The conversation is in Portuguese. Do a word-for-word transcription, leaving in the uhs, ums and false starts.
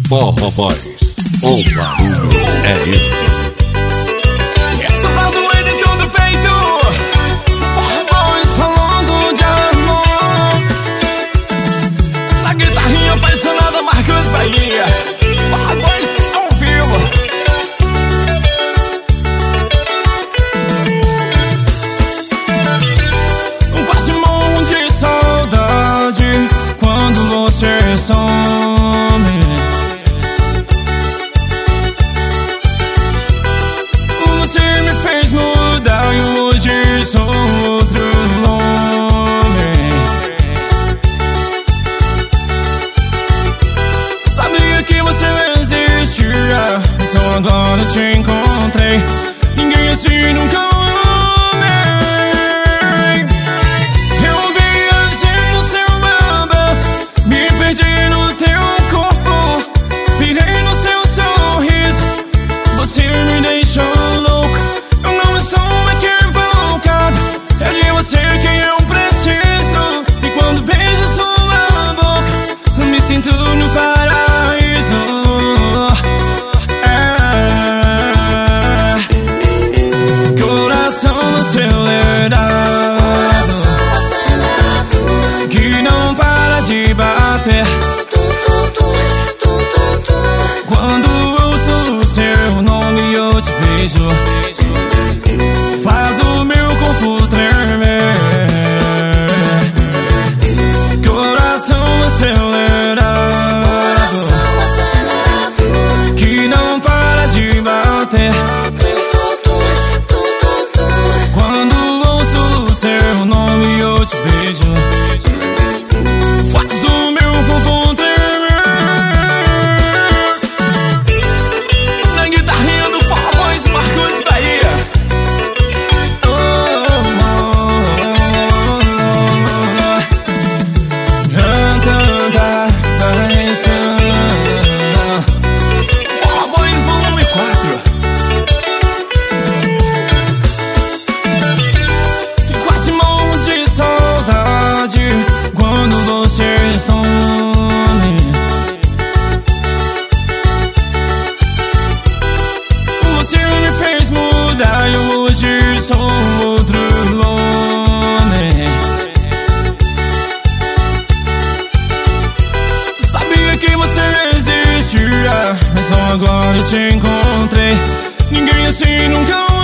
Forró Boys, o barulho é esse. Essa pra doer em tudo feito. Forró Boys falando de amor. Na guitarrinha apaixonada, Marcos Bahia. Forró Boys ao vivo. Quase morro de saudade quando você some. Você me fez mudar e hoje sou outro homem. Sabia que você existia, só agora te encontrei. Ninguém assim nunca amei. Eu viajei no seu abraço, me perdi no teu corpo, pirei no seu sorriso. Você me deixou louco, eu não estou equivocado. É de você que eu preciso. E quando beijo sua boca, eu me sinto no paraíso. É. Coração acelerado, que não para de bater. Quando ouço o seu nome eu te vejo, faz o meu corpo tremer. Coração acelerado, que não para de bater. Quando ouço o seu nome eu te vejo, faz o meu corpo tremer. Na guitarrinha do Forró Boys, Marcos Bahia. Oh, oh, oh, oh. Tanta paixão. Forró Boys volume quatro. Quase morro de saudade quando você some. Você me fez mudar e hoje sou outro homem. Sabia que você existia, mas só agora te encontrei. Ninguém assim nunca